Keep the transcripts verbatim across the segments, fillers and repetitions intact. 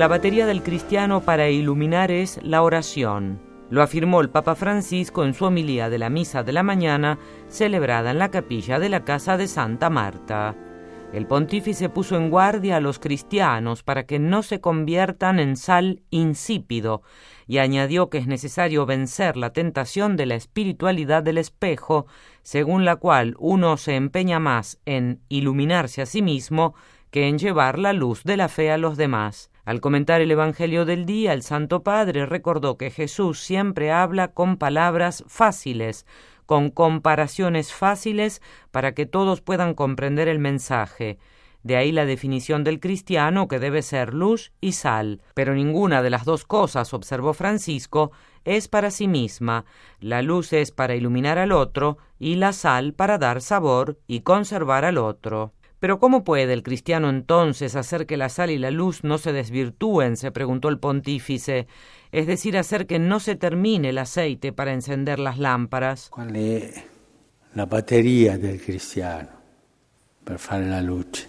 La batería del cristiano para iluminar es la oración. Lo afirmó el Papa Francisco en su homilía de la misa de la mañana, celebrada en la capilla de la casa de Santa Marta. El pontífice puso en guardia a los cristianos para que no se conviertan en sal insípido y añadió que es necesario vencer la tentación de la espiritualidad del espejo, según la cual uno se empeña más en iluminarse a sí mismo que en llevar la luz de la fe a los demás. Al comentar el Evangelio del día, el Santo Padre recordó que Jesús siempre habla con palabras fáciles, con comparaciones fáciles para que todos puedan comprender el mensaje. De ahí la definición del cristiano, que debe ser luz y sal. Pero ninguna de las dos cosas, observó Francisco, es para sí misma. La luz es para iluminar al otro y la sal para dar sabor y conservar al otro. ¿Pero cómo puede el cristiano entonces hacer que la sal y la luz no se desvirtúen?, se preguntó el pontífice, es decir, hacer que no se termine el aceite para encender las lámparas. ¿Cuál es la batería del cristiano per fare la luce?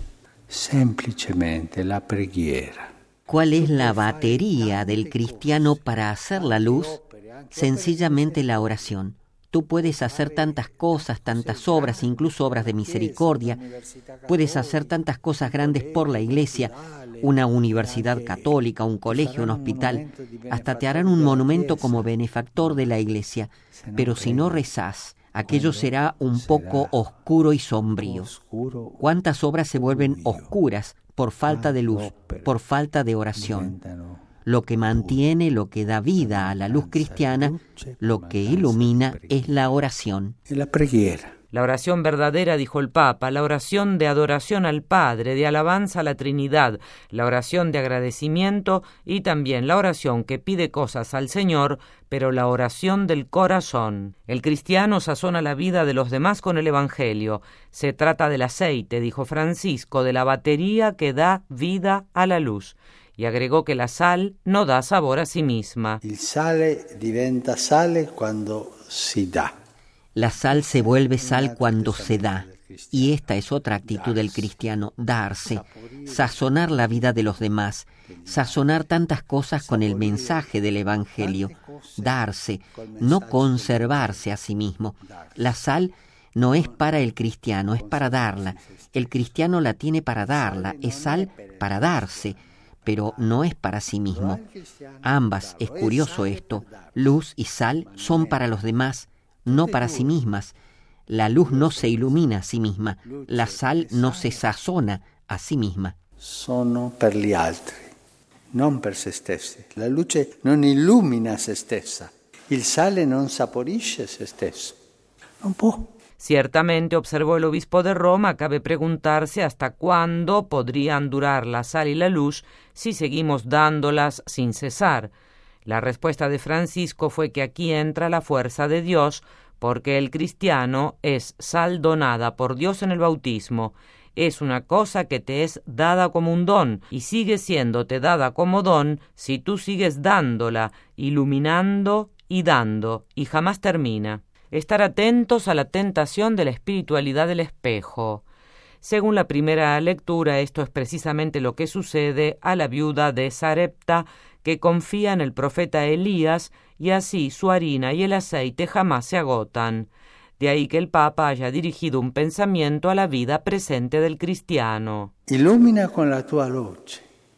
Semplicemente la preghiera. ¿Cuál es la batería del cristiano para hacer la luz? Sencillamente la oración. Tú puedes hacer tantas cosas, tantas obras, incluso obras de misericordia. Puedes hacer tantas cosas grandes por la Iglesia, una universidad católica, un colegio, un hospital. Hasta te harán un monumento como benefactor de la Iglesia. Pero si no rezás, aquello será un poco oscuro y sombrío. ¿Cuántas obras se vuelven oscuras por falta de luz, por falta de oración? Lo que mantiene, lo que da vida a la luz cristiana, lo que ilumina es la oración. La preghiera. La oración verdadera, dijo el Papa, la oración de adoración al Padre, de alabanza a la Trinidad, la oración de agradecimiento y también la oración que pide cosas al Señor, pero la oración del corazón. El cristiano sazona la vida de los demás con el Evangelio. Se trata del aceite, dijo Francisco, de la batería que da vida a la luz. Y agregó que la sal no da sabor a sí misma. El sale diventa sale cuando si da. La sal se vuelve sal cuando se da. Y esta es otra actitud del cristiano, darse, sazonar la vida de los demás, sazonar tantas cosas con el mensaje del Evangelio, darse, no conservarse a sí mismo. La sal no es para el cristiano, es para darla. El cristiano la tiene para darla, es sal para darse, pero no es para sí mismo. Ambas, es curioso esto, luz y sal son para los demás, no para sí mismas. La luz no se ilumina a sí misma, la sal no se sazona a sí misma. Sono per gli altri, non per se stessi. La luce non illumina se stessa, il sale non saporisce se stesso. Non può. Ciertamente, observó el obispo de Roma, cabe preguntarse hasta cuándo podrían durar la sal y la luz si seguimos dándolas sin cesar. La respuesta de Francisco fue que aquí entra la fuerza de Dios, porque el cristiano es sal donada por Dios en el bautismo. Es una cosa que te es dada como un don, y sigue siéndote dada como don si tú sigues dándola, iluminando y dando, y jamás termina. Estar atentos a la tentación de la espiritualidad del espejo. Según la primera lectura, esto es precisamente lo que sucede a la viuda de Sarepta, que confía en el profeta Elías, y así su harina y el aceite jamás se agotan. De ahí que el Papa haya dirigido un pensamiento a la vida presente del cristiano. Illumina con la tua luce,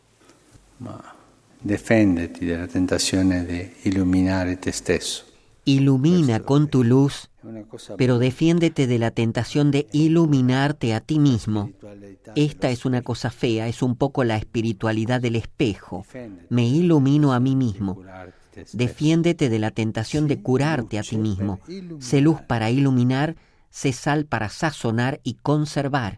ma difenditi dalla tentazione di illuminare te stesso. Ilumina con tu luz, pero defiéndete de la tentación de iluminarte a ti mismo. Esta es una cosa fea, es un poco la espiritualidad del espejo. Me ilumino a mí mismo. Defiéndete de la tentación de curarte a ti mismo. Sé luz para iluminar, sé sal para sazonar y conservar.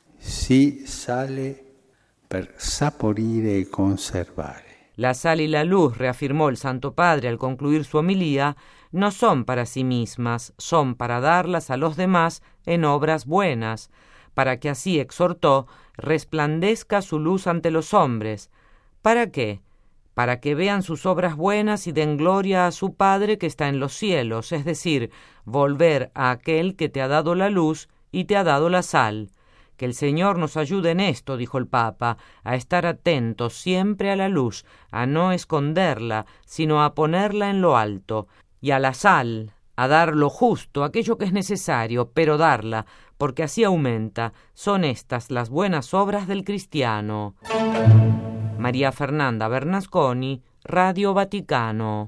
Si sale per saporire e conservare. La sal y la luz, reafirmó el Santo Padre al concluir su homilía, no son para sí mismas, son para darlas a los demás en obras buenas, para que así, exhortó, resplandezca su luz ante los hombres. ¿Para qué? Para que vean sus obras buenas y den gloria a su Padre que está en los cielos, es decir, volver a aquel que te ha dado la luz y te ha dado la sal. Que el Señor nos ayude en esto, dijo el Papa, a estar atentos siempre a la luz, a no esconderla, sino a ponerla en lo alto, y a la sal, a dar lo justo, aquello que es necesario, pero darla, porque así aumenta. Son estas las buenas obras del cristiano. María Fernanda Bernasconi, Radio Vaticano.